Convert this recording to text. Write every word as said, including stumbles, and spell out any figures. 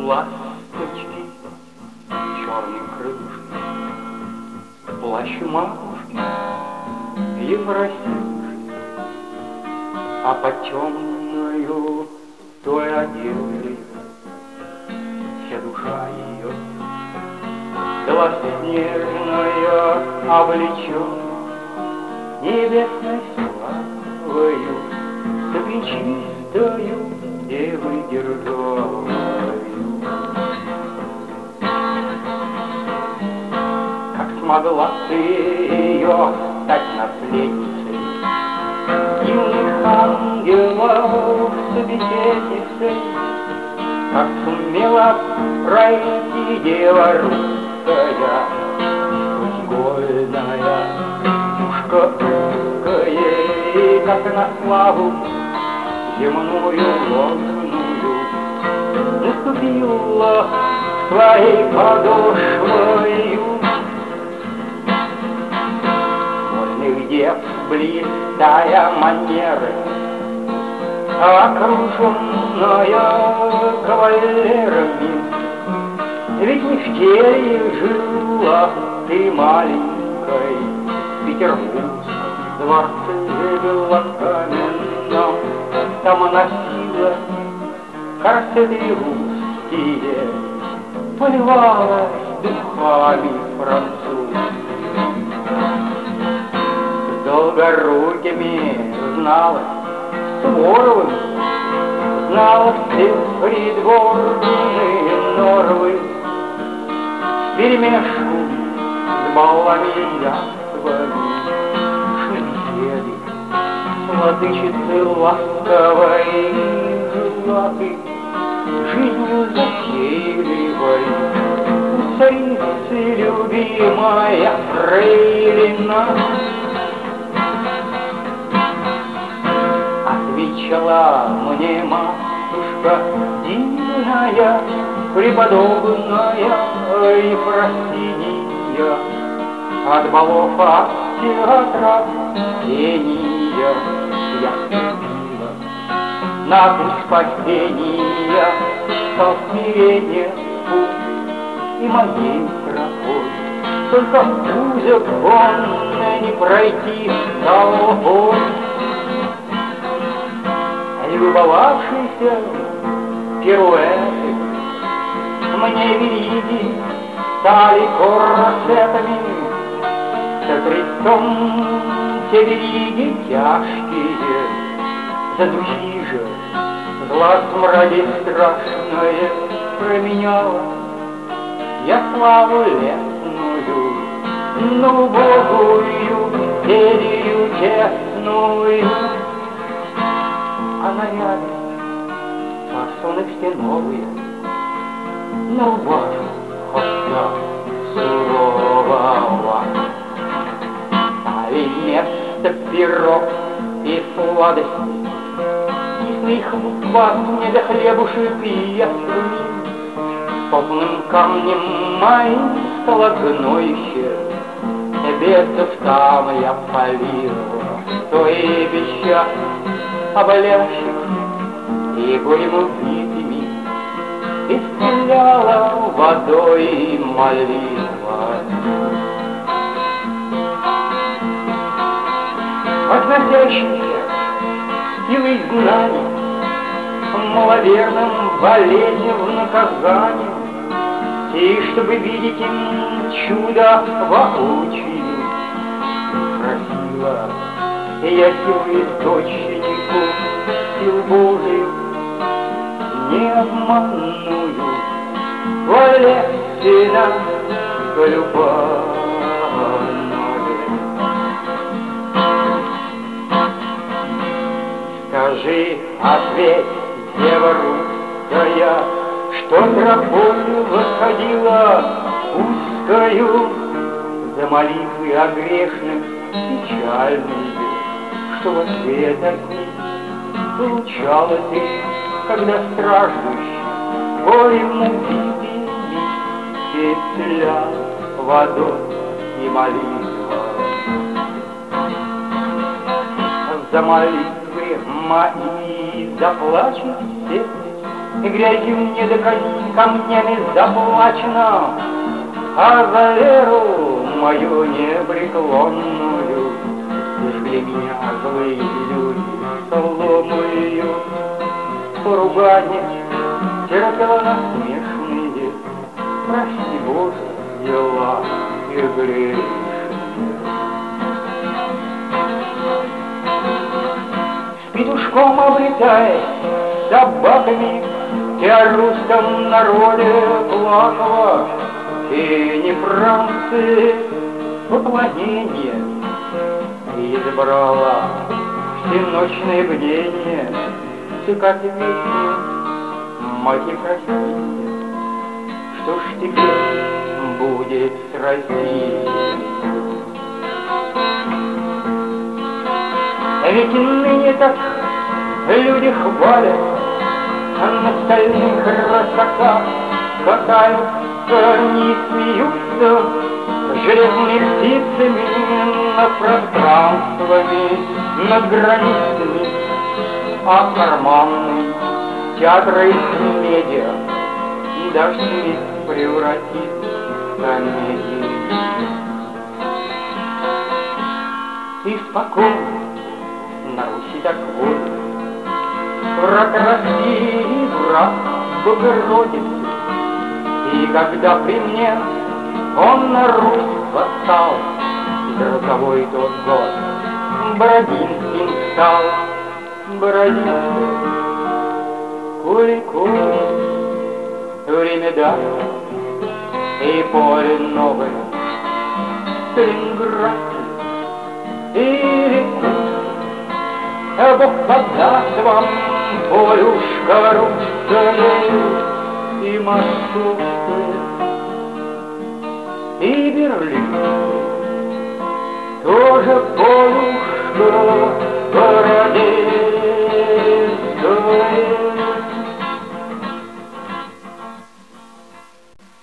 ласточки, черные крылышки, плащ матушки Евросинушки, а под темною той одеждой вся душа ее белоснежная облечена небесной славою, да пречистою девой державою. Как смогла ты ее стать наследницей юных ангелов собеседницей, как сумела пройти дева русская, игольная ушко узкое, как на славу земную ложную наступила своей подошвою. Вольных дев блистая манеры, окруженная кавалерами, ведь не в теле жила ты маленькой в Петербургском дворце белокаменном. Там носила корсеты русские, поливалась духами французскими. С Долгорукими знала, Суворовым знала все придворные норвы, вперемешку с баллами и яствами шелестели владычицы ласковой златы, жизнью затейливой царицы любимая фрейлина. Отвечала мне матушка дивная, преподобная Ефросинья, от балов, от театра пения я ступила на путь спасения, стал смирение путь и моей тропой, только узок он не пройти толпой. Любовавшийся пируэты мне велики стали корсетами, за крестом те вериги тяжкие, за другие же глаз мради страшное променяла я славу лесную на убогую серию честную. А наряды фасоны все новые, на рубашку хода сурового. Стали место пирог и сладостей, кислый хлопок, не до хлебушек и ясный. Толпным камнем моим стало гноище, бесов там я полила, то и беща оболевших и горем убитыми исцеляла водой и молилась. Относящимся силой знаний маловерным болезням в наказание, и чтобы видеть им чудо воочию, просила я силу источнику сил Божию не обманную, Валентина Голюбанове. Скажи, ответь, дева русская, что тропою восходила узкою за молитвы о грешных печальные, что в ответ от них получала ты, когда страждущий горем убитыми исцелял водой и молитва. За молитвы мои заплачут все, и грязью мне до камнями заплачено, а за веру мою непреклонную жгли меня злые люди соломою. Поругания терпела насмешные, прости, Боже, дела и грешные. С петушком обретаясь собаками, и о русском народе плакала, и не францы поклонение избрала всеночное бдение. Ты как вечно, мать, прости, что ж теперь будет с Россией? Ведь ныне так люди хвалят, а на стальных рысаках катаются, не смеются железными птицами над пространствами, над границами, а карманный театр из медиа даже смеет превратить в комедию. Испокон на Руси так вот враг России, враг Богородицы, и когда при мне он на Русь восстал, грозовой тот год Бородинским стал. Бородинский, Кулику, время даст, и поле новое, Сталинград и реку. А Бог подаст вам полюшка русская и московская, и Берлин тоже полюшка в городе.